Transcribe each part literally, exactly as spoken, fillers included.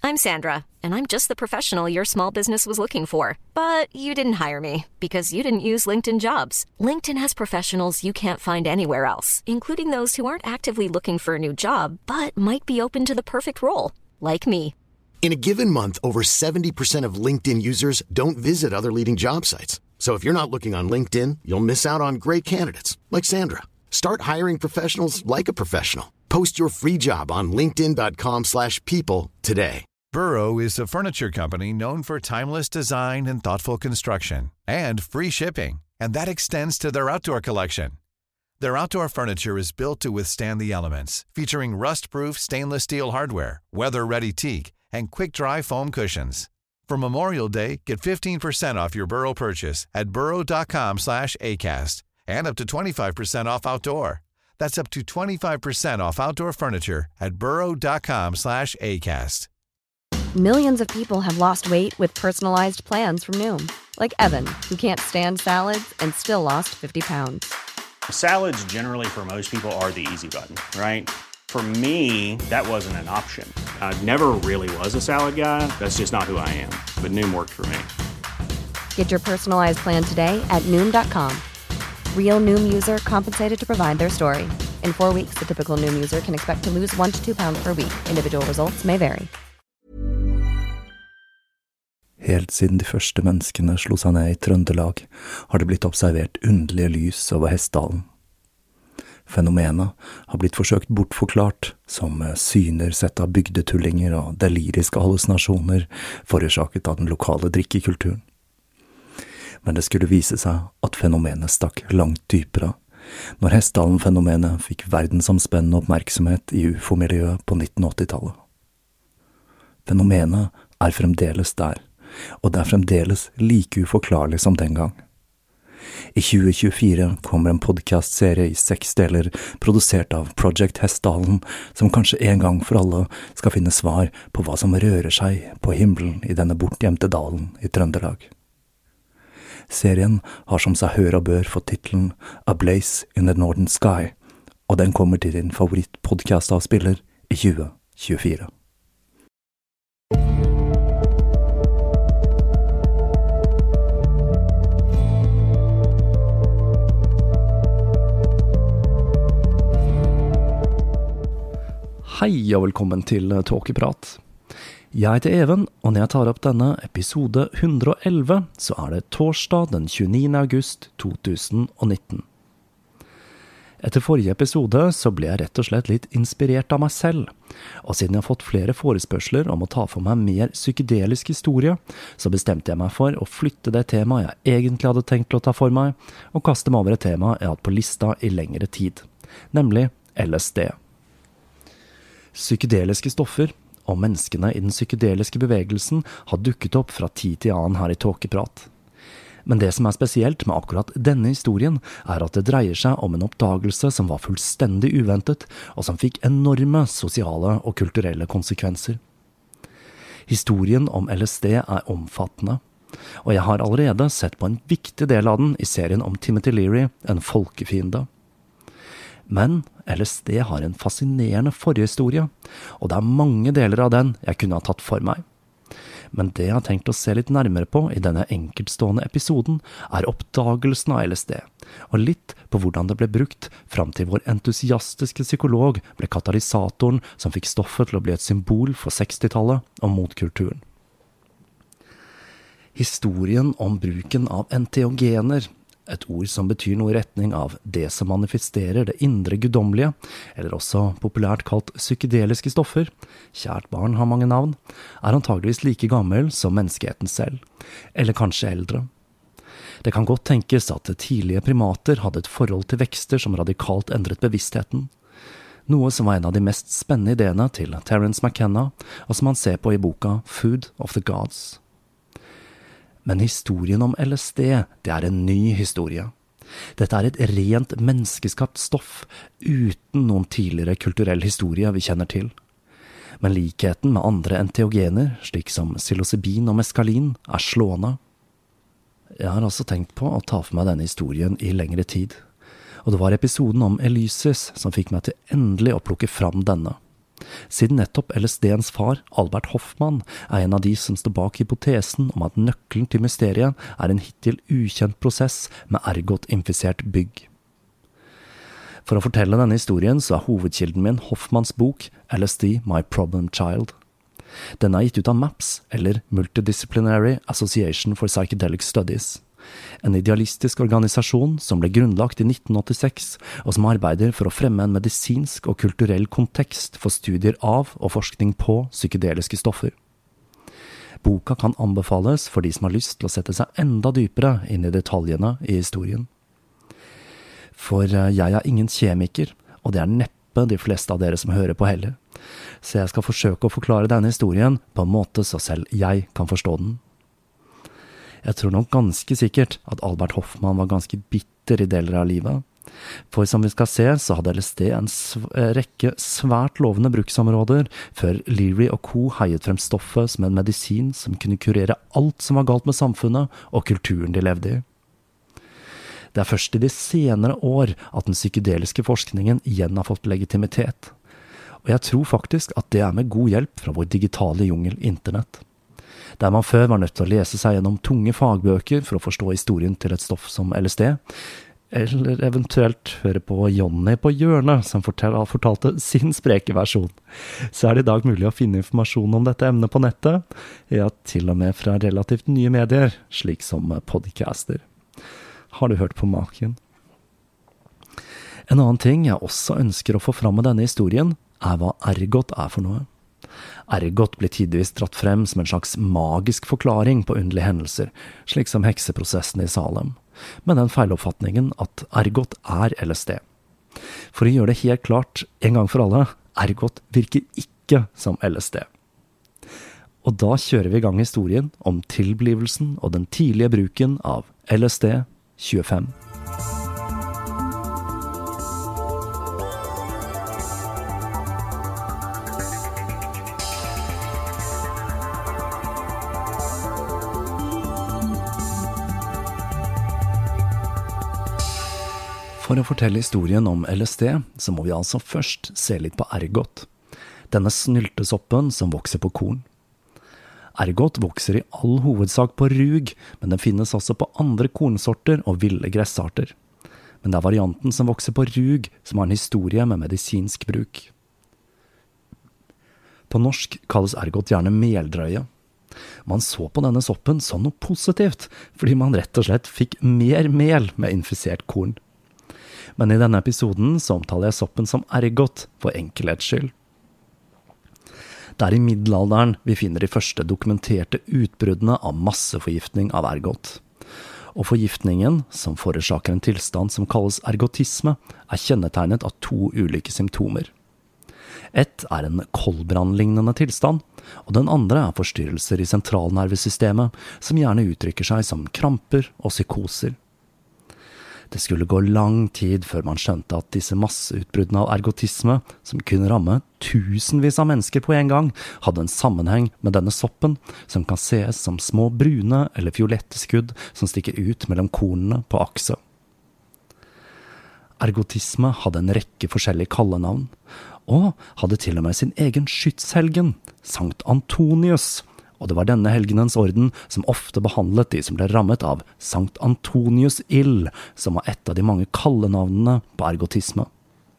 I'm Sandra, and I'm just the professional your small business was looking for. But you didn't hire me because you didn't use LinkedIn Jobs. LinkedIn has professionals you can't find anywhere else, including those who aren't actively looking for a new job, but might be open to the perfect role, like me. In a given month, over seventy percent of LinkedIn users don't visit other leading job sites. So if you're not looking on LinkedIn, you'll miss out on great candidates, like Sandra. Start hiring professionals like a professional. Post your free job on linkedin.com slash people today. Burrow is a furniture company known for timeless design and thoughtful construction, and free shipping, and that extends to their outdoor collection. Their outdoor furniture is built to withstand the elements, featuring rust-proof stainless steel hardware, weather-ready teak, and quick-dry foam cushions. For Memorial Day, get fifteen percent off your Burrow purchase at burrow.com slash ACAST and up to twenty-five percent off outdoor. That's up to twenty-five percent off outdoor furniture at burrow.com slash ACAST. Millions of people have lost weight with personalized plans from Noom. Like Evan, who can't stand salads and still lost fifty pounds. Salads generally for most people are the easy button, right? For me, that wasn't an option. I never really was a salad guy. That's just not who I am. But Noom worked for me. Get your personalized plan today at Noom dot com. Real Noom user compensated to provide their story. In four weeks, the typical Noom user can expect to lose one to two pounds per week. Individual results may vary. Helt siden de første menneskene slo seg ned i Trøndelag, har det blitt observert underlige lys over Hessdalen. Fenomenet har blitt forsøkt bortforklart som syner sett av bygdetullinger og deliriske hallusinasjoner forårsaket av den lokale drikkekulturen. Men det skulle vise seg at fenomenet stakk langt dypere, når Hessdalen-fenomenet fikk verdensomspennende oppmerksomhet i U F O-miljøet på nitten åtti-tallet. Fenomenet er fremdeles der, og det er fremdeles like uforklarlig som den gang. I tjue tjuefire kommer en podcastserie i seks deler produsert av Project Hessdalen, som kanskje en gang for alle skal finne svar på hva som rører seg på himmelen i denne bortgjemte dalen i Trøndelag. Serien har som seg hør og bør fått titelen A Blaze in the Northern Sky, og den kommer til din favorittpodcastavspiller i tjue tjuefire. Hei og velkommen til Tåkeprat. Jeg heter Even, og når jeg tar opp denne episode hundre og elleve, så er det torsdag den tjueniende august to tusen og nitten. Etter forrige episode så ble jeg rett og slett litt inspirert av meg selv, og siden jeg har fått flere forespørsler om å ta for meg mer psykedelisk historie, så bestemte jeg meg for å flytte det temaet jeg egentlig hadde tenkt til å ta for meg, og kaste meg over et tema jeg har hatt på lista i lengre tid, nemlig L S D. Psykedeliske stoffer og menneskene i den psykedeliske bevegelsen har dukket opp fra tid til annen her i Tåkeprat. Men det som er spesielt med akkurat denne historien er at det dreier seg om en oppdagelse som var fullstendig uventet, og som fikk enorme sosiale og kulturelle konsekvenser. Historien om L S D er omfattende, og jeg har allerede sett på en viktig del av den i serien om Timothy Leary, en folkefiende. Men L S D har en fascinerende forhistorie, og det er mange deler av den jeg kunne ha tatt for meg. Men det jeg har tenkt å se litt nærmere på i denne enkeltstående episoden er oppdagelsen av L S D, og litt på hvordan det ble brukt fram til vår entusiastiske psykolog ble katalysatoren som fikk stoffet til å bli et symbol for sekstitallet og motkulturen. Historien om bruken av enteogener, et ord som betyr noe i retning av det som manifesterer det indre guddommelige, eller også populært kalt psykedeliske stoffer, kjært barn har mange navn, er antageligvis like gammel som menneskeheten selv, eller kanskje eldre. Det kan godt tenkes at tidlige primater hadde et forhold til vekster som radikalt endret bevisstheten, noe som var en av de mest spennende ideene til Terence McKenna, og som han ser på i boka Food of the Gods. Men historien om L S D, det er en ny historie. Dette er et rent menneskeskapt stoff, uten noen tidligere kulturell historie vi kjenner til. Men likheten med andre enteogener, slik som psilocybin og meskalin, er slående. Jeg har også tenkt på å ta for meg denne historien i lengre tid. Og det var episoden om Elysis som fikk meg til endelig å plukke fram denne. siden nettopp L S D-ens far, Albert Hoffmann, er en av de som står bak hypotesen om at nøkkelen til mysteriet er en hittil ukjent prosess med ergot-infisert bygg. For å fortelle denne historien så er hovedkilden min Hoffmanns bok L S D, My Problem Child. Den er gitt ut av MAPS, eller Multidisciplinary Association for Psychedelic Studies, en idealistisk organisasjon som ble grunnlagt i nitten åttiseks, og som arbeider for å fremme en medisinsk og kulturell kontekst for studier av og forskning på psykedeliske stoffer. Boka kan anbefales for de som har lyst til å sette seg enda dypere inn i detaljene i historien. For jeg er ingen kjemiker, og det er neppe de fleste av dere som hører på heller. Så jeg skal forsøke å forklare denne historien på en måte så selv jeg kan forstå den. Jeg tror nok ganske sikkert at Albert Hoffmann var ganske bitter i deler av livet. For som vi skal se, så hadde L S D en sv- rekke svært lovende bruksområder, før Leary og co. heiet frem stoffet som en medisin som kunne kurere alt som var galt med samfunnet og kulturen de levde i. Det er først i de senere år at den psykedeliske forskningen igjen har fått legitimitet. Og jeg tror faktisk at det er med god hjelp fra vår digitale jungel internett. Der man før var nødt til å lese seg gjennom tunge fagbøker for å forstå historien til et stoff som L S D, eller eventuelt høre på Johnny på hjørnet som fortel- fortalte sin spreke versjon, så er det i dag mulig å finne informasjon om dette emnet på nettet, ja, til og med fra relativt nye medier, slik som podcaster. Har du hørt på maken? En annen ting jeg også ønsker å få fram med denne historien, er hva ergot er for noe. Ergot blir tidvis dratt frem som en slags magisk forklaring på underlige hendelser, slik som hekseprosessen i Salem, med den feiloppfatningen at ergot er L S D. For å gjøre det helt klart, en gang for alle, ergot virker ikke som L S D. Og da kjører vi i gang historien om tilblivelsen og den tidlige bruken av L S D tjuefem. For å fortelle historien om L S D, så må vi altså først se litt på ergot, denne snyltesoppen som vokser på korn. Ergot vokser i all hovedsak på rug, men den finnes også på andre kornsorter og ville gressarter. Men det er varianten som vokser på rug som har en historie med medisinsk bruk. På norsk kalles ergot gjerne meldrøye. Man så på denne soppen som noe positivt, fordi man rett og slett fikk mer mel med infisert korn. Men i denne episoden så omtaler jeg soppen som ergot for enkelhets skyld. Det er i middelalderen vi finner de første dokumenterte utbruddene av masseforgiftning av ergot. Og forgiftningen, som forårsaker en tilstand som kalles ergotisme, er kjennetegnet av to ulike symptomer. Ett er en koldbrannlignende tilstand, og den andre er forstyrrelser i sentralnervesystemet, som gjerne uttrykker seg som kramper og psykoser. Det skulle gå lang tid før man skjønte at disse masseutbruddene av ergotisme, som kunne ramme tusenvis av mennesker på en gang, hadde en sammenheng med denne soppen, som kan ses som små brune eller violette skudd som stikker ut mellom kornene på akse. Ergotisme hadde en rekke forskjellige kallenavn, og hadde til og med sin egen skytshelgen, Sankt Antonius. Og det var denne helgenens orden som ofte behandlet de som ble rammet av Sankt Antonius ild, som var et av de mange kallenavnene på ergotisme.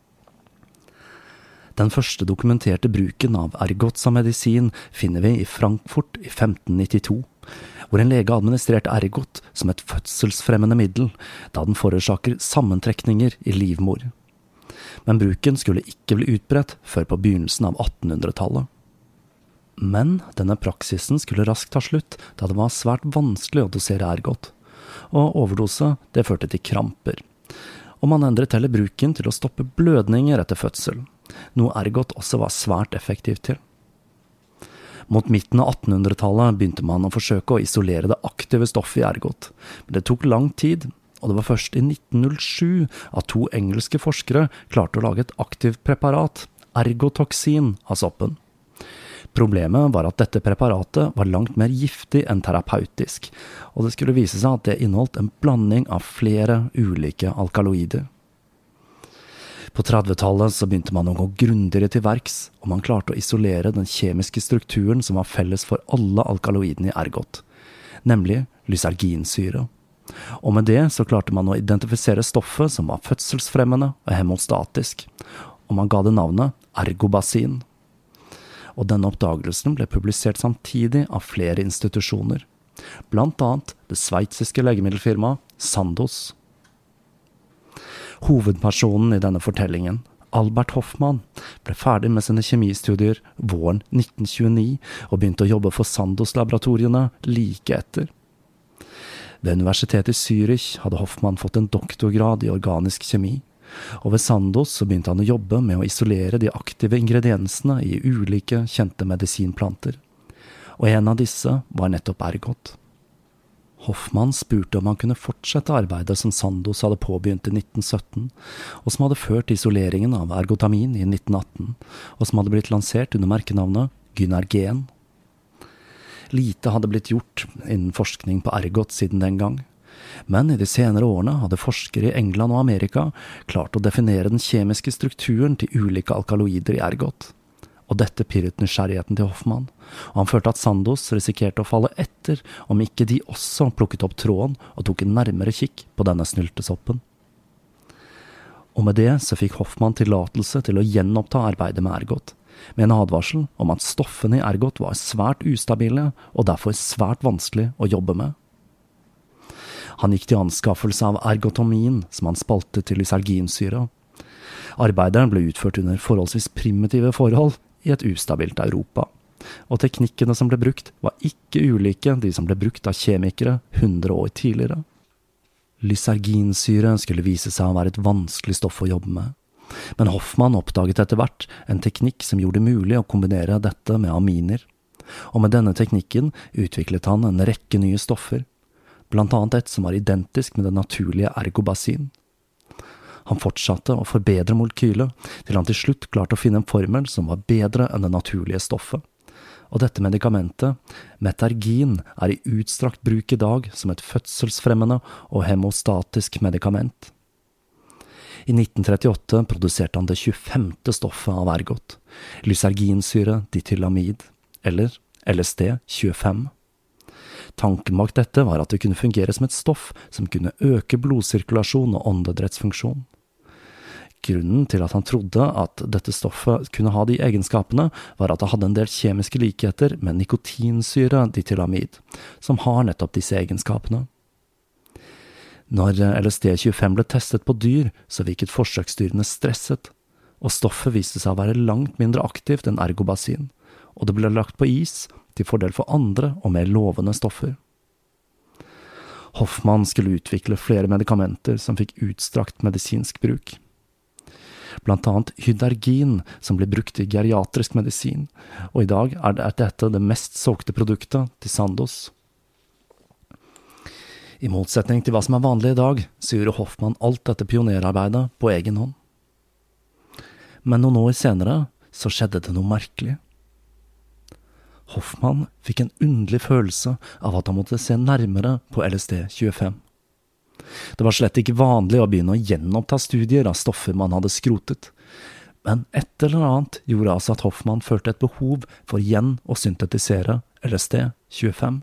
Den første dokumenterte bruken av ergot som medisin finner vi i Frankfurt i femten nittito, hvor en lege administrerte ergot som et fødselsfremmende middel, da den forårsaker sammentrekninger i livmor. Men bruken skulle ikke bli utbredt før på begynnelsen av attenhundretallet. Men denne praksisen skulle raskt ta slutt, da det var svært vanskelig å dosere ergot. Og overdose, det førte til kramper. Og man endret heller bruken til å stoppe blødninger etter fødsel, noe ergot også var svært effektivt til. Mot midten av attenhundretallet begynte man å forsøke å isolere det aktive stoffet i ergot, men det tok lang tid, og det var først i nitten null sju at to engelske forskere klarte å lage et aktivt preparat, ergotoksin, av soppen. Problemet var at dette preparatet var langt mer giftig enn terapeutisk, og det skulle vise seg at det inneholdt en blanding av flere ulike alkaloider. På trettitallet så begynte man å gå grundigere til verks, og man klarte å isolere den kjemiske strukturen som var felles for alle alkaloidene i ergot, nemlig lyserginsyre. Og med det så klarte man å identifisere stoffet som var fødselsfremmende og hemostatisk, og man ga det navnet ergobasin. Og denne oppdagelsen ble publisert samtidig av flere institusjoner, blant annet det sveitsiske legemiddelfirmaet Sandoz. Hovedpersonen i denne fortellingen, Albert Hofmann, ble ferdig med sine kjemistudier våren nitten tjueni og begynte å jobbe for Sandoz-laboratoriene like etter. Ved universitetet i Zürich hadde Hofmann fått en doktorgrad i organisk kjemi, og ved Sandoz så begynte han å jobbe med å isolere de aktive ingrediensene i ulike kjente medisinplanter, og en av disse var nettopp ergot. Hofmann spurte om han kunne fortsette arbeidet som Sandoz hadde påbegynt i nitten sytten, og som hadde ført til isoleringen av ergotamin i nitten atten, og som hadde blitt lansert under merkenavnet Gynergen. Lite hadde blitt gjort innen forskning på ergot siden den gang, men i de senere årene hadde forskere i England og Amerika klart å definere den kjemiske strukturen til ulike alkaloider i ergot. Og dette pirret nysgjerrigheten til Hofmann, og han følte at Sandoz risikerte å falle etter om ikke de også plukket opp tråden og tok en nærmere kikk på denne snyltesoppen. Og med det så fikk Hofmann tillatelse til å gjenoppta arbeidet med ergot, med en advarsel om at stoffene i ergot var svært ustabile og derfor svært vanskelig å jobbe med. Han gikk til anskaffelse av ergotamin, som han spalte til lyserginsyre. Arbeidet ble utført under forholdsvis primitive forhold i et ustabilt Europa, og teknikkene som ble brukt var ikke ulike de som ble brukt av kjemikere hundre år tidligere. Lyserginsyre skulle vise seg å være et vanskelig stoff å jobbe med, men Hofmann oppdaget etter hvert en teknikk som gjorde det mulig å kombinere dette med aminer, og med denne teknikken utviklet han en rekke nye stoffer, blant annet et som var identisk med det naturlige ergobasin. Han fortsatte å forbedre molekylet, til han til slutt klarte å finne en formel som var bedre enn det naturlige stoffet. Og dette medikamentet, metergin, er i utstrakt bruk i dag som et fødselsfremmende og hemostatisk medikament. I nitten trettiåtte produserte han det tjuefemte stoffet av ergot, lyserginsyre ditylamid, eller L S D tjuefem. Tanken bak dette var at det kunne fungere som et stoff som kunne øke blodsirkulasjon og åndedrettsfunksjon. Grunnen til at han trodde at dette stoffet kunne ha de egenskapene, var at det hadde en del kjemiske likheter med nikotinsyre ditylamid, som har nettopp disse egenskapene. Når L S D tjuefem ble testet på dyr, så virket forsøksdyrene stresset, og stoffet viste seg å være langt mindre aktivt enn ergobasin, og det ble lagt på is til fordel for andre og mer lovende stoffer. Hofmann skulle utvikle flere medikamenter som fikk utstrakt medisinsk bruk. Blant annet hydergin, som ble brukt i geriatrisk medisin, og i dag er dette det mest solgte produktet til Sandoz. I motsetning til hva som er vanlig i dag, så gjorde Hofmann alt dette pionerarbeidet på egen hånd. Men noen år senere så skjedde det noe merkelig. Hofmann fikk en underlig følelse av at han måtte se nærmere på L S D tjuefem. Det var slett ikke vanlig å begynne å gjenoppta studier av stoffer man hadde skrotet, men et eller annet gjorde altså at Hofmann følte et behov for igjen å syntetisere L S D tjuefem.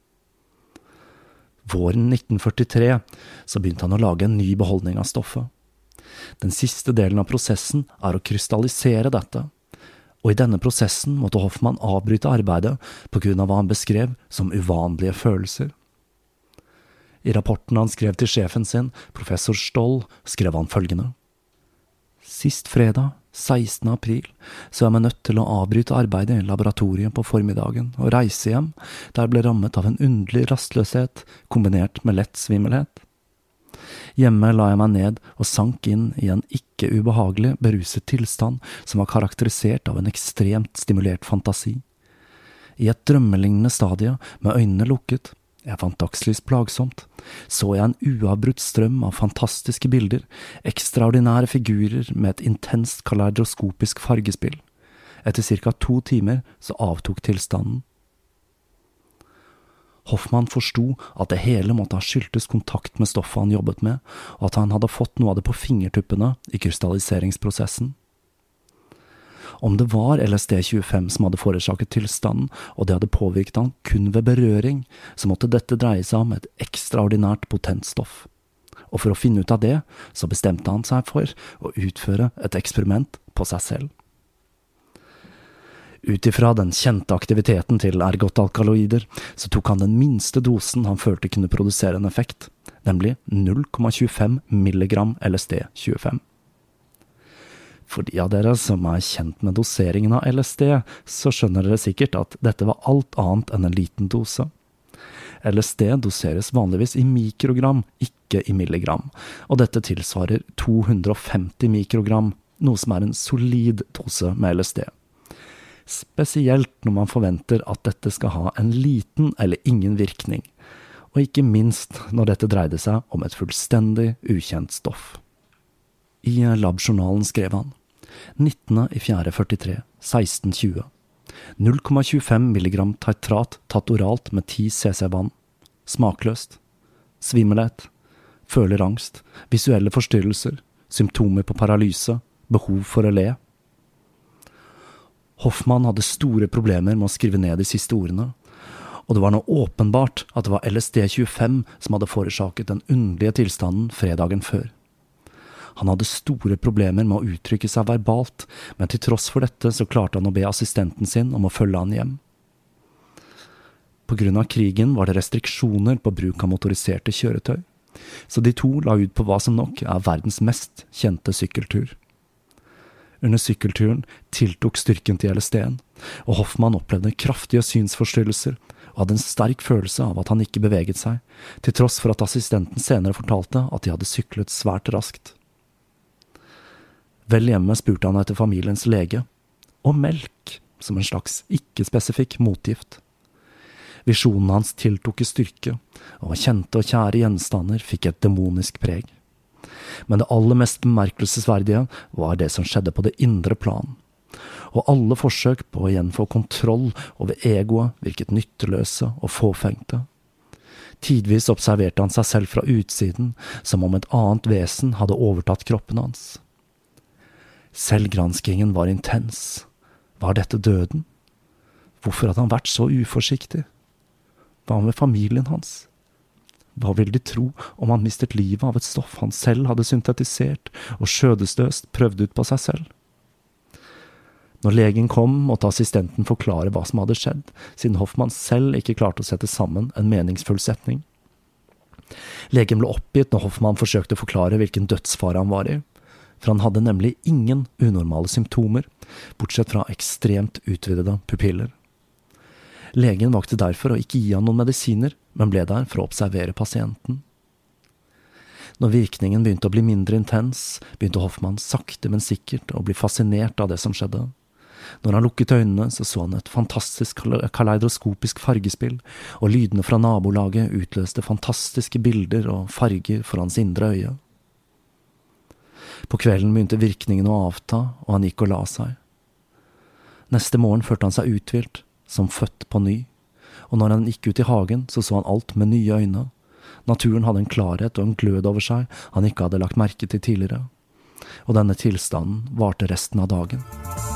Våren nitten førtitre så begynte han å lage en ny beholdning av stoffet. Den siste delen av prosessen er å krystallisere dette, og i denne prosessen måtte Hofmann avbryte arbeidet på grunn av hva han beskrev som uvanlige følelser. I rapporten han skrev til sjefen sin, professor Stoll, skrev han følgende: Sist fredag, sekstende april, så er jeg nødt til å avbryte arbeidet i laboratoriet på formiddagen og reise hjem, der jeg ble rammet av en underlig rastløshet kombinert med lett svimmelhet. Hjemme la jeg meg ned og sank inn i en ikke ubehagelig beruset tilstand som var karakterisert av en ekstremt stimulert fantasi. I et drømmelignende stadie, med øynene lukket, jeg fant dagslys plagsomt, så jeg en uavbrutt strøm av fantastiske bilder, ekstraordinære figurer med et intenst kaleidoskopisk fargespill. Etter cirka to timer så avtok tilstanden. Hoffmann forsto at det hele måtte ha skyldtes kontakt med stoffet han jobbet med, og at han hadde fått noe av det på fingertuppene i krystalliseringsprosessen. Om det var L S D tjuefem som hadde forårsaket tilstanden, og det hadde påvirket han kun ved berøring, så måtte dette dreie seg om et ekstraordinært potent stoff. Og for å finne ut av det, så bestemte han seg for å utføre et eksperiment på seg selv. Utifra den kjente aktiviteten til ergotalkaloider, så tok han den minste dosen han følte kunne produsere en effekt, nemlig null komma tjuefem milligram L S D tjuefem. For de av dere som er kjent med doseringen av L S D, så skjønner dere sikkert at dette var alt annet enn en liten dose. L S D doseres vanligvis i mikrogram, ikke i milligram, og dette tilsvarer to hundre og femti mikrogram, noe som er en solid dose med L S D. Spesielt når man forventer at dette skal ha en liten eller ingen virkning, og ikke minst når dette dreide seg om et fullstendig ukjent stoff. I labjournalen skrev han: nittende i fjerde førtitre, seksten tjue. null komma tjuefem milligram titrat tatt oralt med ti cc vann. Smakløst. Svimmelhet. Føler angst. Visuelle forstyrrelser. Symptomer på paralyse. Behov for å le. Hoffmann hadde store problemer med å skrive ned de siste ordene, og det var nå åpenbart at det var L S D tjuefem som hadde forårsaket den underlige tilstanden fredagen før. Han hadde store problemer med å uttrykke seg verbalt, men til tross for dette så klarte han å be assistenten sin om å følge han hjem. På grunn av krigen var det restriksjoner på bruk av motoriserte kjøretøy, så de to la ut på hva som nok er verdens mest kjente sykkeltur. Under sykkelturen tiltok styrken til L S D-en, og Hoffmann opplevde kraftige synsforstyrrelser og hadde en sterk følelse av at han ikke beveget seg, til tross for at assistenten senere fortalte at de hadde syklet svært raskt. Vel hjemme spurte han etter familiens lege, og melk, som en slags ikke-spesifikk motgift. Visjonen hans tiltok i styrke, og kjente og kjære gjenstander fikk et demonisk preg. Men det aller mest bemerkelsesverdige var det som skjedde på det indre plan. Og alle forsøk på å igjen få kontroll over egoet virket nytteløse og fåfengte. Tidvis observerte han seg selv fra utsiden, som om et annet vesen hadde overtatt kroppen hans. Selvgranskingen var intens. Var dette døden? Hvorfor hadde han vært så uforsiktig? Hva med familien hans? Hva ville de tro om han mistet livet av et stoff han selv hadde syntetisert og skjødesløst prøvd ut på seg selv? Når legen kom, måtte assistenten forklare hva som hadde skjedd, siden Hoffmann selv ikke klarte å sette sammen en meningsfull setning. Legen ble oppgitt når Hoffmann forsøkte å forklare hvilken dødsfare han var i, for han hadde nemlig ingen unormale symptomer, bortsett fra ekstremt utvidede pupiller. Legen valgte derfor å ikke gi han noen medisiner, men ble der for å observere pasienten. Når virkningen begynte å bli mindre intens, begynte Hoffmann sakte, men sikkert å bli fascinert av det som skjedde. Når han lukket øynene, så så han et fantastisk kaleidoskopisk fargespill, og lydene fra nabolaget utløste fantastiske bilder og farger for hans indre øye. På kvelden begynte virkningen å avta, og han gikk og la seg. Neste morgen følte han seg uthvilt, som født på ny, og når han gikk ut i hagen, så så han alt med nye øyne. Naturen hadde en klarhet og en glød over seg han ikke hadde lagt merke til tidligere, og denne tilstanden varte resten av dagen.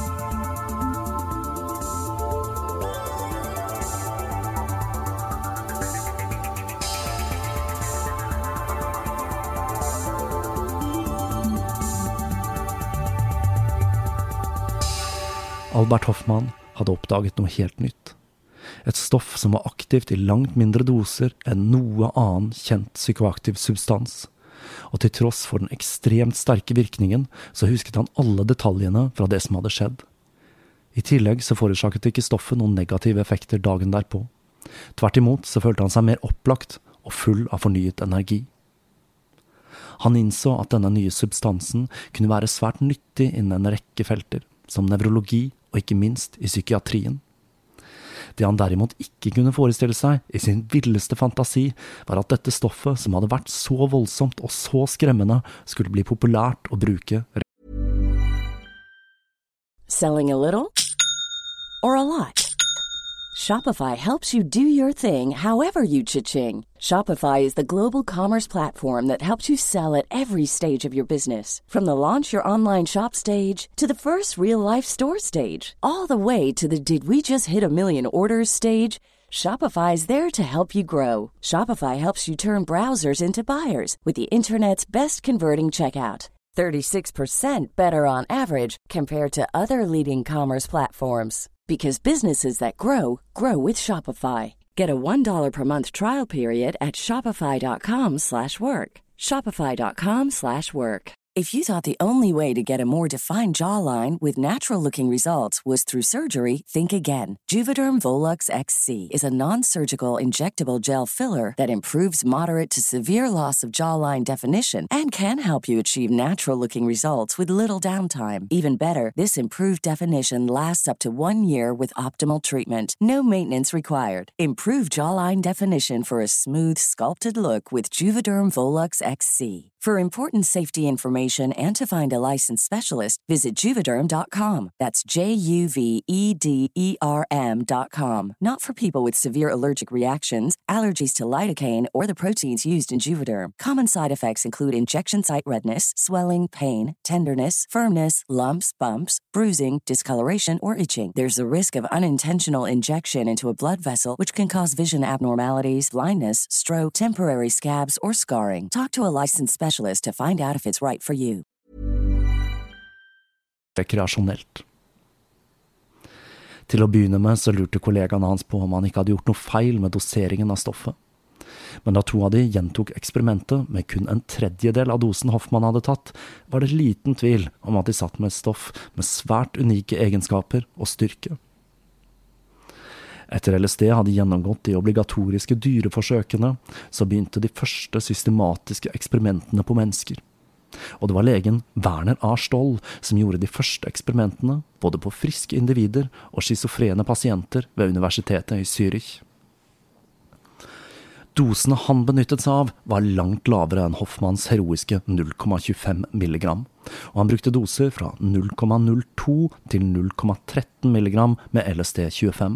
Albert Hoffmann hadde oppdaget noe helt nytt. Et stoff som var aktivt i langt mindre doser enn noe annen kjent psykoaktiv substans. Og til tross for den ekstremt sterke virkningen, så husket han alle detaljene fra det som hadde skjedd. I tillegg så forårsaket ikke stoffet noen negative effekter dagen derpå. Tvert imot så følte han seg mer opplagt og full av fornyet energi. Han innså at denne nye substansen kunne være svært nyttig innen en rekke felter, som nevrologi og ikke minst i psykiatrien. Det han derimot ikke kunne forestille seg i sin villeste fantasi, var at dette stoffet, som hadde vært så voldsomt og så skremmende, skulle bli populært å bruke. Selling a little or a lot? Shopify helps you do your thing however you cha-ching. Shopify is the global commerce platform that helps you sell at every stage of your business. From the launch your online shop stage to the first real-life store stage, all the way to the did we just hit a million orders stage. Shopify is there to help you grow. Shopify helps you turn browsers into buyers with the internet's best converting checkout. thirty-six percent better on average compared to other leading commerce platforms. Because businesses that grow, grow with Shopify. Get a one dollar per month trial period at shopify.com slash work. Shopify.com slash work. If you thought the only way to get a more defined jawline with natural-looking results was through surgery, think again. Juvederm Volux X C is a non-surgical injectable gel filler that improves moderate to severe loss of jawline definition and can help you achieve natural-looking results with little downtime. Even better, this improved definition lasts up to one year with optimal treatment. No maintenance required. Improve jawline definition for a smooth, sculpted look with Juvederm Volux X C. For important safety information and to find a licensed specialist, visit Juvederm dot com. That's J U V E D E R M dot com. Not for people with severe allergic reactions, allergies to lidocaine, or the proteins used in Juvederm. Common side effects include injection site redness, swelling, pain, tenderness, firmness, lumps, bumps, bruising, discoloration, or itching. There's a risk of unintentional injection into a blood vessel, which can cause vision abnormalities, blindness, stroke, temporary scabs, or scarring. Talk to a licensed specialist to find out if it's right for you. Rekreasjonelt. Til å begynne med så lurte kollegaene hans på om han ikke hadde gjort noe feil med doseringen av stoffet. Men da to av de gjentok eksperimentet med kun en tredjedel av dosen Hoffmann hadde tatt, var det liten tvil om at de satt med et stoff med svært unike egenskaper og styrke. Etter L S D hadde gjennomgått de obligatoriske dyreforsøkene, så begynte de første systematiske eksperimentene på mennesker. Og det var legen Werner A. Stoll som gjorde de første eksperimentene, både på friske individer og schizofrene pasienter ved universitetet i Zürich. Dosene han benyttet seg av var langt lavere enn Hoffmanns heroiske null komma tjuefem milligram, og han brukte doser fra null komma null to til null komma tretten milligram med L S D tjuefem.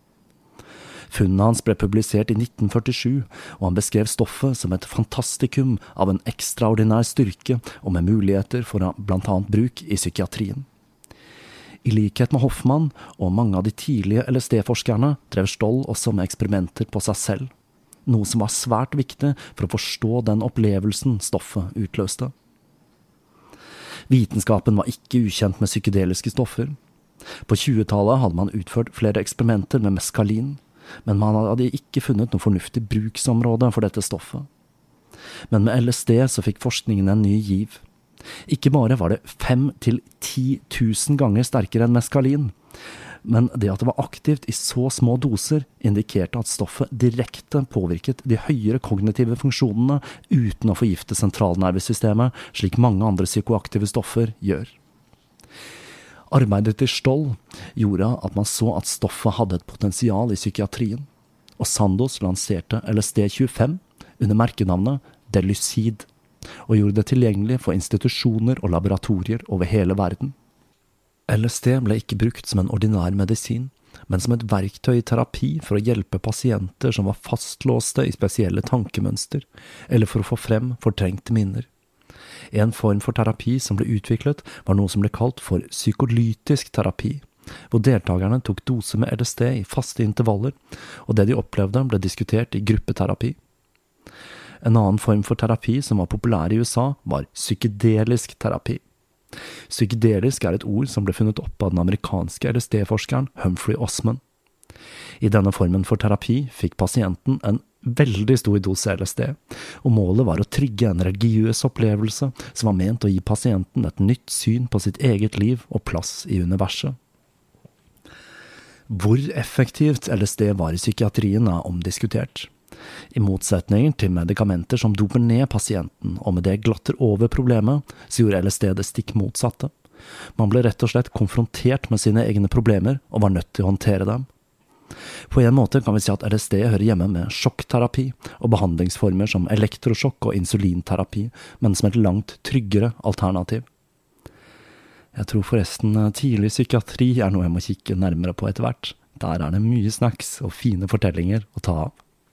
Funnene hans ble publisert i nitten førtisju, og han beskrev stoffet som et fantastikum av en ekstraordinær styrke og med muligheter for blant annet bruk i psykiatrien. I likhet med Hoffmann og mange av de tidlige L S D-forskerne drev Stoll også med eksperimenter på seg selv, noe som var svært viktig for å forstå den opplevelsen stoffet utløste. Vitenskapen var ikke ukjent med psykedeliske stoffer. På tjuetallet hadde man utført flere eksperimenter med meskalin, men man hadde ikke funnet noe fornuftig bruksområde for dette stoffet. Men med L S D så fikk forskningen en ny giv. Ikke bare var det fem til ti tusen ganger sterkere enn meskalin, men det at det var aktivt i så små doser indikerte at stoffet direkte påvirket de høyere kognitive funksjonene uten å forgifte sentralnervesystemet, slik mange andre psykoaktive stoffer gjør. Arbeidet til Stoll gjorde at man så at stoffet hadde et potensial i psykiatrien, og Sandoz lanserte L S D tjuefem under merkenavnet Delucid, og gjorde det tilgjengelig for institusjoner og laboratorier over hele verden. L S D ble ikke brukt som en ordinær medisin, men som et verktøy i terapi for å hjelpe pasienter som var fastlåste i spesielle tankemønster, eller for å få frem fortrengte minner. En form for terapi som ble utviklet var noe som ble kalt for psykolytisk terapi, hvor deltakerne tok doser med L S D i faste intervaller, og det de opplevde ble diskutert i gruppeterapi. En annen form for terapi som var populær i U S A var psykedelisk terapi. Psykedelisk er et ord som ble funnet opp av den amerikanske L S D-forskeren Humphrey Osmond. I denne formen for terapi fikk pasienten en veldig stor dose L S D, og målet var å trygge en religiøs opplevelse som var ment å gi pasienten et nytt syn på sitt eget liv og plass i universet. Hvor effektivt L S D var i psykiatrien er omdiskutert. I motsetning til medikamenter som doper ned pasienten og med det glatter over problemet, så gjorde L S D det stikk motsatte. Man ble rett og slett konfrontert med sine egne problemer og var nødt til å håndtere dem. På en måte kan vi si at L S D hører hjemme med sjokkterapi og behandlingsformer som elektrosjokk og insulinterapi, men som et langt tryggere alternativ. Jeg tror forresten tidlig psykiatri er noe jeg må kikke nærmere på etter hvert. Der er det mye snacks og fine fortellinger å ta av.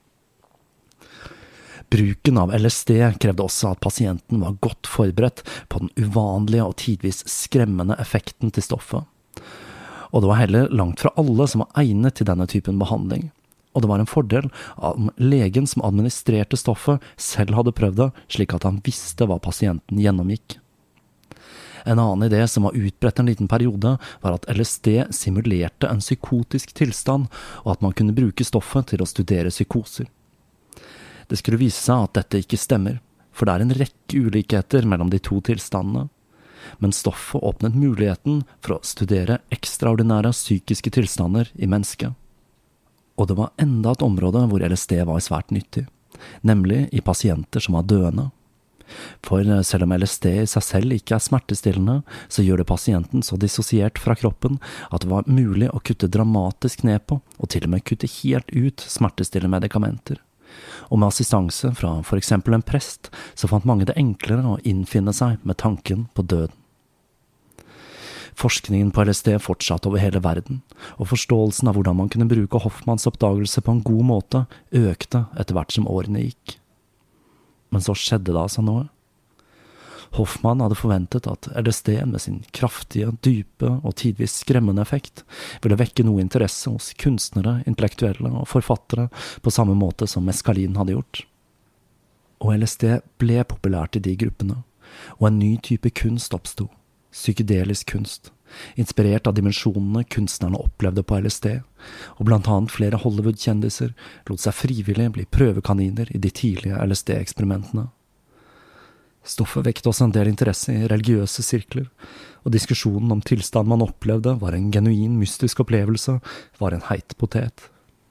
Bruken av L S D krevde også at pasienten var godt forberedt på den uvanlige og tidvis skremmende effekten til stoffet. Og det var heller langt fra alle som var egnet til denne typen behandling. Og det var en fordel om legen som administrerte stoffet selv hadde prøvd det, slik at han visste hva pasienten gjennomgikk. En annen idé som var utbredt en liten periode, var at L S D simulerte en psykotisk tilstand, og at man kunne bruke stoffet til å studere psykoser. Det skulle vise seg at dette ikke stemmer, for det er en rekke ulikheter mellom de to tilstandene. Men stoffet åpnet muligheten for å studere ekstraordinære psykiske tilstander i mennesket. Og det var enda et område hvor L S D var svært nyttig, nemlig i pasienter som var døende. For selv om L S D i seg selv ikke er smertestillende, så gjør det pasienten så dissosiert fra kroppen at det var mulig å kutte dramatisk ned på, og til og med kutte helt ut smertestillende medikamenter. Og med assistanse fra for eksempel en prest, så fant mange det enklere å innfinne seg med tanken på døden. Forskningen på L S D fortsatte over hele verden, og forståelsen av hvordan man kunne bruke Hoffmanns oppdagelse på en god måte økte etter hvert som årene gikk. Men så skjedde det altså noe. Hoffmann hadde forventet at L S D med sin kraftige, dype og tidvis skremmende effekt ville vekke noe interesse hos kunstnere, intellektuelle og forfattere på samme måte som meskalin hadde gjort. Og L S D ble populært i de gruppene, og en ny type kunst oppstod, psykedelisk kunst, inspirert av dimensjonene kunstnerne opplevde på L S D, og blant annet flere Hollywood-kjendiser lot seg frivillig bli prøvekaniner i de tidlige L S D-eksperimentene. Stoffet vekte også en del interesse i religiøse sirkler, og diskusjonen om tilstanden man opplevde var en genuin mystisk opplevelse, var en heit potet.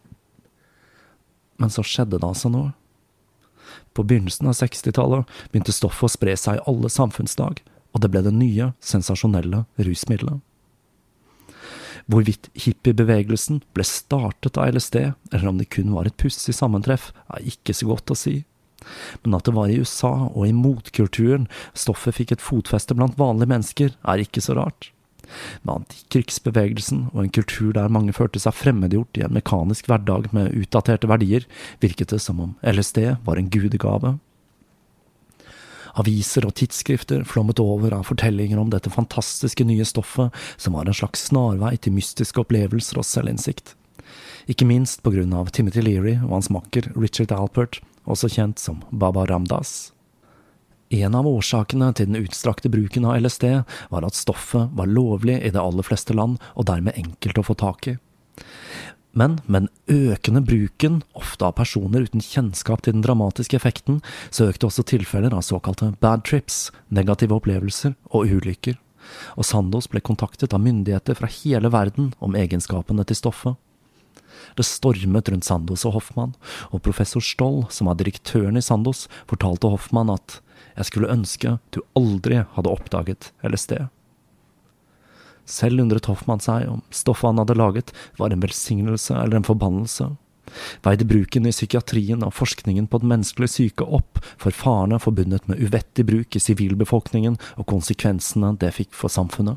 Men så skjedde det altså noe. På begynnelsen av sekstitallet begynte stoffet å spre seg i alle samfunnslag, og det ble det nye, sensasjonelle rusmiddelet. Hvorvidt hippiebevegelsen ble startet av L S D, eller om det kun var et pussig sammentreff, er ikke så godt å si. Men at det var i U S A og i motkulturen stoffet fikk et fotfeste blant vanlige mennesker, er ikke så rart. Med antikrigsbevegelsen og en kultur der mange følte seg fremmedgjort i en mekanisk hverdag med utdaterte verdier, virket det som om L S D var en gudegave. Aviser og tidsskrifter flommet over av fortellinger om dette fantastiske nye stoffet, som var en slags snarvei til mystiske opplevelser og selvinnsikt. Ikke minst på grunn av Timothy Leary og hans makker Richard Alpert, også kjent som Baba Ramdas. En av årsakene til den utstrakte bruken av L S D var at stoffet var lovlig i de aller fleste land, og dermed enkelt å få tak i. Men med den økende bruken, ofte av personer uten kjennskap til den dramatiske effekten, så økte også tilfeller av såkalte bad trips, negative opplevelser og ulykker. Og Sandoz ble kontaktet av myndigheter fra hele verden om egenskapene til stoffet. Det stormet rundt Sandoz og Hoffmann, og professor Stoll, som var direktøren i Sandoz, fortalte Hoffmann at «jeg skulle ønske du aldri hadde oppdaget L S D». Selv undret Hoffmann seg om stoffet han hadde laget var en velsignelse eller en forbannelse. Veide bruken i psykiatrien og forskningen på den menneskelige syke opp for farene forbundet med uvettig bruk i sivilbefolkningen og konsekvensene det fikk for samfunnet.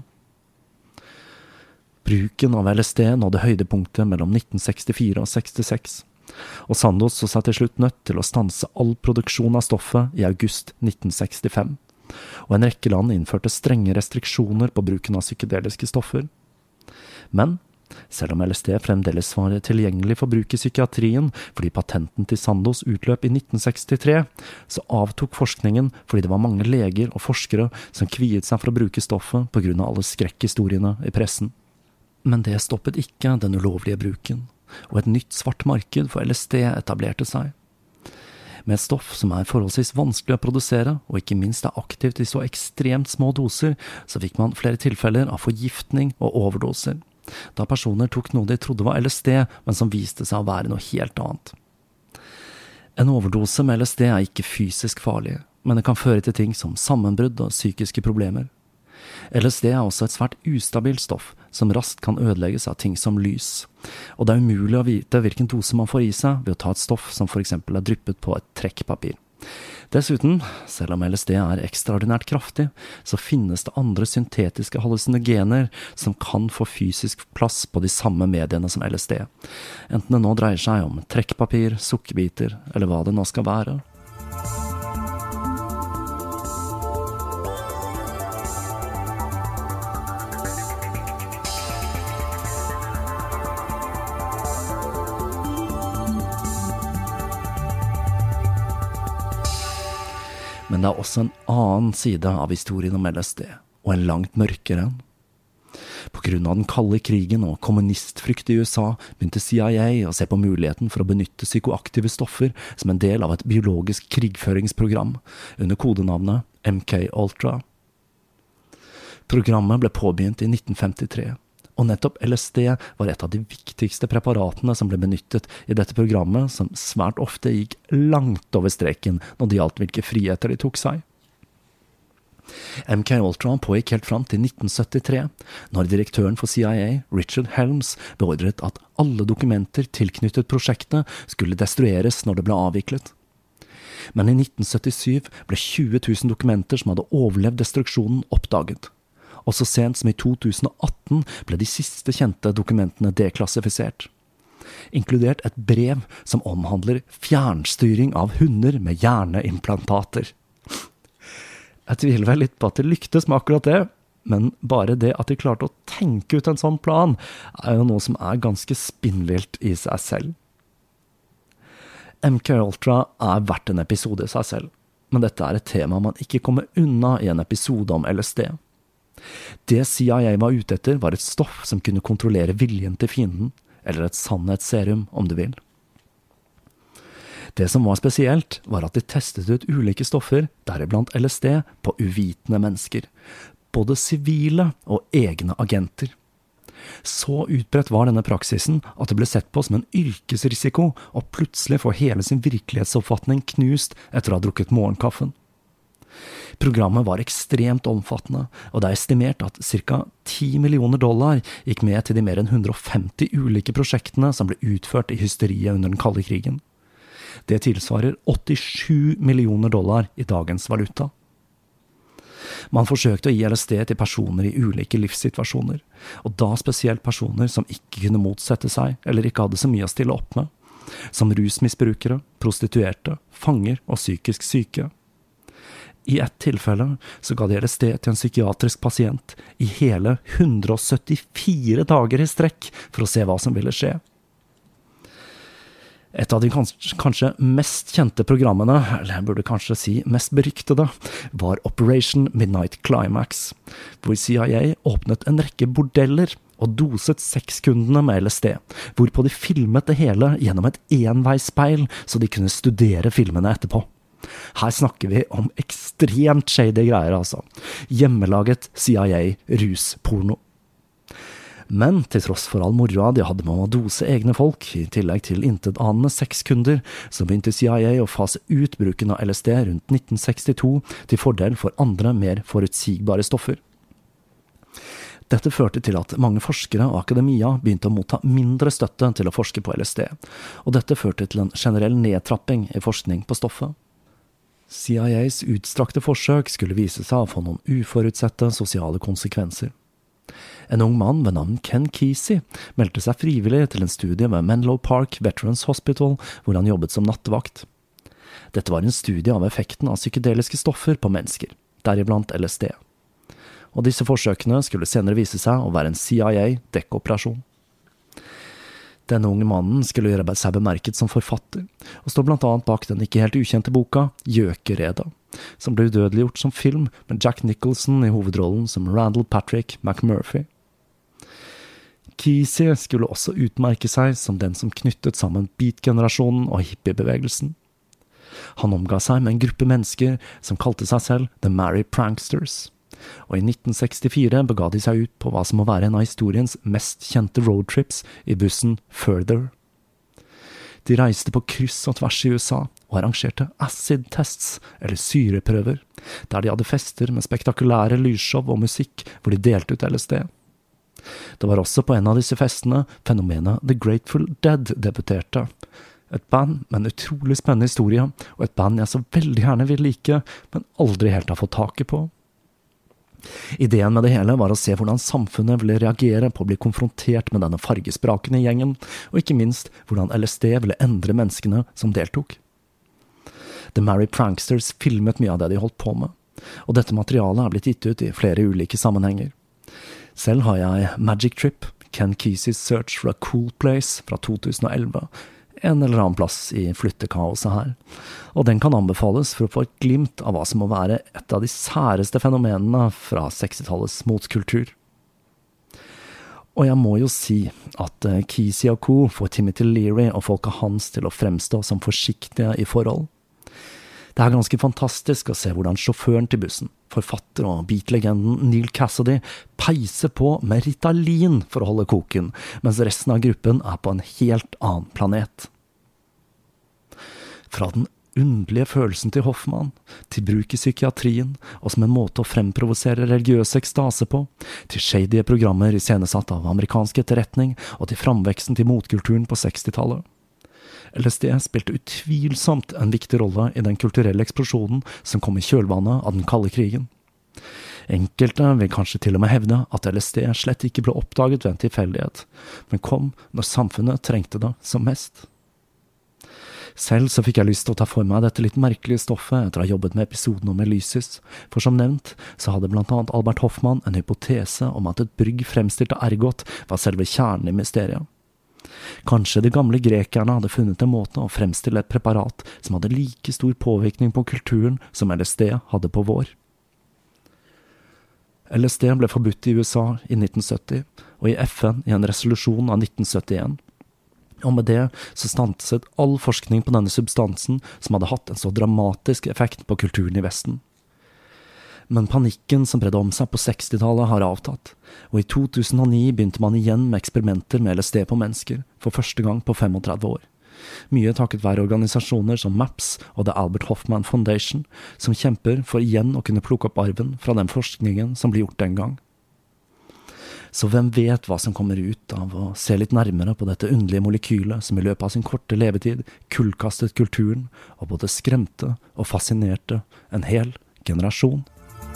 Bruken av L S D nådde høydepunktet mellom nitten sekstifire og sekstiseks, og Sandoz så seg til slutt nødt til å stanse all produksjon av stoffet i august nitten sekstifem, og en rekke land innførte strenge restriksjoner på bruken av psykedeliske stoffer. Men, selv om L S D fremdeles var tilgjengelig for bruk i psykiatrien fordi patenten til Sandoz utløp i nitten sekstitre, så avtok forskningen fordi det var mange leger og forskere som kviet seg for å bruke stoffet på grunn av alle skrekkhistoriene i pressen. Men det stoppet ikke den ulovlige bruken, og et nytt svart marked for L S D etablerte seg. Med et stoff som er forholdsvis vanskelig å produsere, og ikke minst er aktivt i så ekstremt små doser, så fikk man flere tilfeller av forgiftning og overdoser, da personer tok noe de trodde var L S D, men som viste seg å være noe helt annet. En overdose med L S D er ikke fysisk farlig, men det kan føre til ting som sammenbrudd og psykiske problemer. L S D er også et svært ustabilt stoff, som raskt kan ødelegges av ting som lys. Og det er umulig å vite hvilken dose man får i seg ved å ta et stoff som for eksempel er dryppet på et trekkpapir. Dessuten, selv om L S D er ekstraordinært kraftig, så finnes det andre syntetiske hallusinogener som kan få fysisk plass på de samme mediene som L S D. Enten det nå dreier seg om trekkpapir, sukkerbiter, eller hva det nå skal være. Men det er også en annen side av historien om L S D, og en langt mørkere enn. På grunn av den kalde krigen og kommunistfrykt i U S A begynte C I A å se på muligheten for å benytte psykoaktive stoffer som en del av et biologisk krigføringsprogram under kodenavnet M K Ultra. Programmet ble påbegynt i nitten femtitre, og nettopp L S D var et av de viktigste preparatene som ble benyttet i dette programmet, som svært ofte gikk langt over streken når det gjaldt hvilke friheter de tok seg. M K Ultra pågikk helt fram til nitten syttitre, når direktøren for C I A, Richard Helms, beordret at alle dokumenter tilknyttet prosjektet skulle destrueres når det ble avviklet. Men i nitten syttisyv ble tjue tusen dokumenter som hadde overlevd destruksjonen oppdaget. Og så sent som i to tusen og atten ble de siste kjente dokumentene deklassifisert, inkludert et brev som omhandler fjernstyring av hunder med hjerneimplantater. Jeg tviler vel litt på at det lyktes med akkurat det, men bare det at de klarte å tenke ut en sånn plan, er jo noe som er ganske spinnvilt i seg selv. M K Ultra er verdt en episode i seg selv, men dette er et tema man ikke kommer unna i en episode om L S D. Det C I A var ute etter var et stoff som kunne kontrollere viljen til fienden, eller et sannhetsserum om du vil. Det som var spesielt var at de testet ut ulike stoffer, deriblant L S D, på uvitende mennesker, både sivile og egne agenter. Så utbredt var denne praksisen at det ble sett på som en yrkesrisiko å plutselig få hele sin virkelighetsoppfatning knust etter å ha drukket morgenkaffen. Programmet var ekstremt omfattende, og det er estimert at ca. ti millioner dollar gikk med til de mer enn hundre og femti ulike prosjektene som ble utført i hysteriet under den kalde krigen. Det tilsvarer åttisju millioner dollar i dagens valuta. Man forsøkte å gi L S D til personer i ulike livssituasjoner, og da spesielt personer som ikke kunne motsette seg eller ikke hadde så mye å stille opp med, som rusmisbrukere, prostituerte, fanger og psykisk syke. I ett tilfelle så ga de L S D til en psykiatrisk pasient i hele hundre og syttifire dager i strekk for å se hva som ville skje. Et av de kanskje, kanskje mest kjente programmene, eller jeg burde kanskje si mest beryktede, var Operation Midnight Climax, hvor C I A åpnet en rekke bordeller og doset sexkundene med L S D, hvorpå de filmet det hele gjennom et enveisspeil så de kunne studere filmene etterpå. Her snakker vi om ekstremt shady greier, altså. Hjemmelaget C I A-rusporno. Men til tross for all moroa de hadde med å dose egne folk, i tillegg til intetanende sexkunder, så begynte C I A å fase ut bruken av L S D rundt nitten sekstito til fordel for andre, mer forutsigbare stoffer. Dette førte til at mange forskere og akademia begynte å motta mindre støtte til å forske på L S D, og dette førte til en generell nedtrapping i forskning på stoffet. C I A's utstrakte forsøk skulle vise seg å få noen uforutsette sosiale konsekvenser. En ung mann ved navn Ken Kesey meldte seg frivillig til en studie ved Menlo Park Veterans Hospital, hvor han jobbet som nattevakt. Dette var en studie av effekten av psykedeliske stoffer på mennesker, deriblant L S D. Og disse forsøkene skulle senere vise seg å være en C I A-dekkoperasjon. Denne unge mannen skulle gjøre seg bemerket som forfatter, og står blant annet bak den ikke helt ukjente boka Gjøkeredet, som ble udødeliggjort som film med Jack Nicholson i hovedrollen som Randall Patrick McMurphy. Kesey skulle også utmerke seg som den som knyttet sammen beat-generasjonen og hippiebevegelsen. Han omga seg med en gruppe mennesker som kalte seg selv The Merry Pranksters, og i nitten sekstifire bega de seg ut på hva som må være en av historiens mest kjente roadtrips i bussen Further. De reiste på kryss og tvers i U S A og arrangerte acid-tests, eller syreprøver, der de hadde fester med spektakulære lysshow og musikk hvor de delte ut L S D. Det var også på en av disse festene fenomenet The Grateful Dead debuterte, Et band med en utrolig spennende historie, og et band jeg så veldig gjerne vil like, men aldri helt har fått taket på. Ideen med det hele var å se hvordan samfunnet ville reagere på å bli konfrontert med denne fargesprakende gjengen, og ikke minst hvordan L S D ville endre menneskene som deltok. The Merry Pranksters filmet mye av det de holdt på med, og dette materialet har blitt gitt ut i flere ulike sammenhenger. Selv har jeg Magic Trip, Ken Kesey's Search for a Cool Place fra to tusen og elleve, en eller annen plass i flyttekaoset her. Og den kan anbefales for å få et glimt av hva som må være et av de særeste fenomenene fra sekstitallets motkultur. Og jeg må jo si at Kesey og co. får Timothy Leary og folka hans til å fremstå som forsiktige i forhold. Det er ganske fantastisk å se hvordan sjåføren til bussen, forfatter og beatlegenden Neil Cassidy, peiser på med Ritalin for å holde koken, mens resten av gruppen er på en helt annen planet. Fra den underlige følelsen til Hoffmann, til bruk i psykiatrien, og som en måte å fremprovosere religiøs ekstase på, til shady programmer iscenesatt av amerikansk etterretning, og til framveksten til motkulturen på sekstitallet. L S D spilte utvilsomt en viktig rolle i den kulturelle eksplosjonen som kom i kjølvannet av den kalde krigen. Enkelte vil kanskje til og med hevde at L S D slett ikke ble oppdaget ved en tilfeldighet, men kom når samfunnet trengte det som mest. Selv så fikk jeg lyst til å ta for meg dette litt merkelige stoffet etter å ha jobbet med episoden om Elysis, for som nevnt så hadde blant annet Albert Hoffmann en hypotese om at et brygg fremstilt av ergot var selve kjernen i mysteriet. Kanskje de gamle grekerne hadde funnet en måte å fremstille et preparat som hadde like stor påvirkning på kulturen som L S D hadde på vår. L S D ble forbudt i U S A i nitten sytti, og i F N i en resolusjon av nitten syttien. Og med det så stanset all forskning på denne substansen som hadde hatt en så dramatisk effekt på kulturen i Vesten. Men panikken som bredde om seg på sekstitallet har avtatt, og i to tusen og ni begynte man igjen med eksperimenter med L S D på mennesker, for første gang på femogtredve år. Mye takket være organisasjoner som MAPS og The Albert Hoffman Foundation, som kjemper for igjen å kunne plukke opp arven fra den forskningen som ble gjort den gang. Så hvem vet hva som kommer ut av å se litt nærmere på dette underlige molekylet som i løpet av sin korte levetid kullkastet kulturen og både skremte og fascinerte en hel generasjon.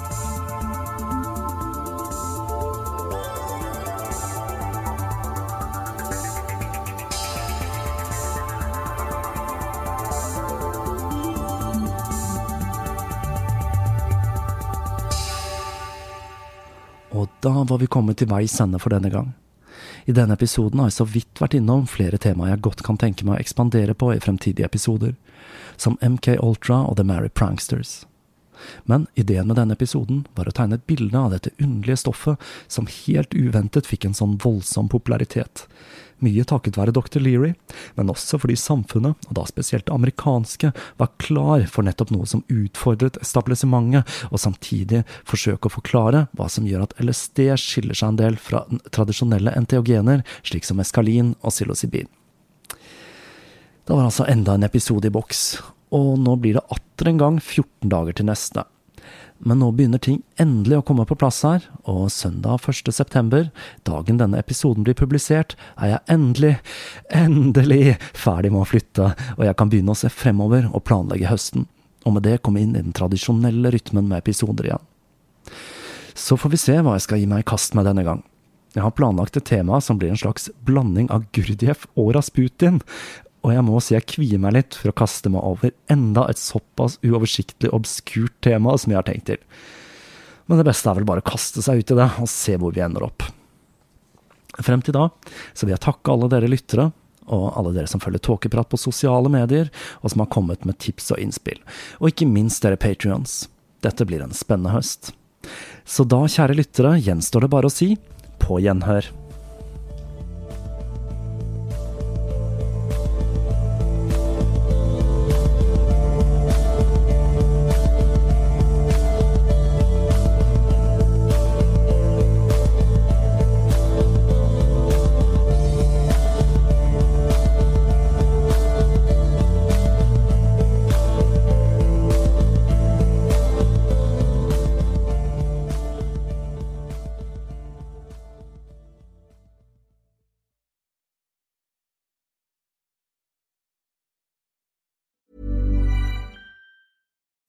Og da var vi kommet til veis ende for denne gang. I denne episoden har jeg så vidt vært innom flere temaer jeg godt kan tenke meg å ekspandere på i fremtidige episoder, som M K Ultra og The Merry Pranksters. Men ideen med denne episoden var å tegne et bilde av dette underlige stoffet som helt uventet fikk en sånn voldsom popularitet. Mye takket være doktor Leary, men også fordi samfunnet, og da spesielt det amerikanske, var klar for nettopp noe som utfordret establissementet, og samtidig forsøke å forklare hva som gjør at L S D skiller seg en del fra tradisjonelle enteogener, slik som meskalin og psilocybin. Det var altså enda en episode i boks, og nå blir det atter en gang fjorten dager til neste. Men nå begynner ting endelig å komme på plass her, og søndag første september, dagen denne episoden blir publisert, er jeg endelig, endelig ferdig med å flytte, og jeg kan begynne å se fremover og planlegge høsten, og med det komme inn i den tradisjonelle rytmen med episoder igjen. Så får vi se hva jeg skal gi meg i kast med denne gang. Jeg har planlagt et tema som blir en slags blanding av Gurdjieff og Rasputin, og jeg må si jeg kvier meg litt for å kaste meg over enda et såpass uoversiktlig obskurt tema som jeg har tenkt til. Men det beste er vel bare å kaste seg ut i det og se hvor vi ender opp. Frem til da så vil jeg takke alle dere lyttere, og alle dere som følger Tåkeprat på sosiale medier, og som har kommet med tips og innspill. Og ikke minst dere Patreons. Dette blir en spennende høst. Så da, kjære lyttere, gjenstår det bare å si på gjenhør.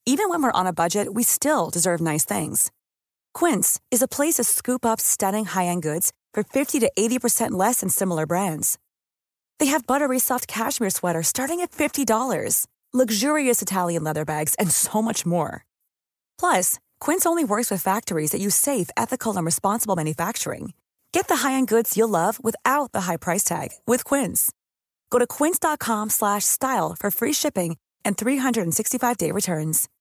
Even when we're on a budget, we still deserve nice things. Quince is a place to scoop up stunning high-end goods for fifty to eighty percent less than similar brands. They have buttery soft cashmere sweaters starting at fifty dollars, luxurious Italian leather bags, and so much more. Plus, Quince only works with factories that use safe, ethical, and responsible manufacturing. Get the high-end goods you'll love without the high price tag with Quince. Go to quince.com slash style for free shipping and three sixty-five day returns.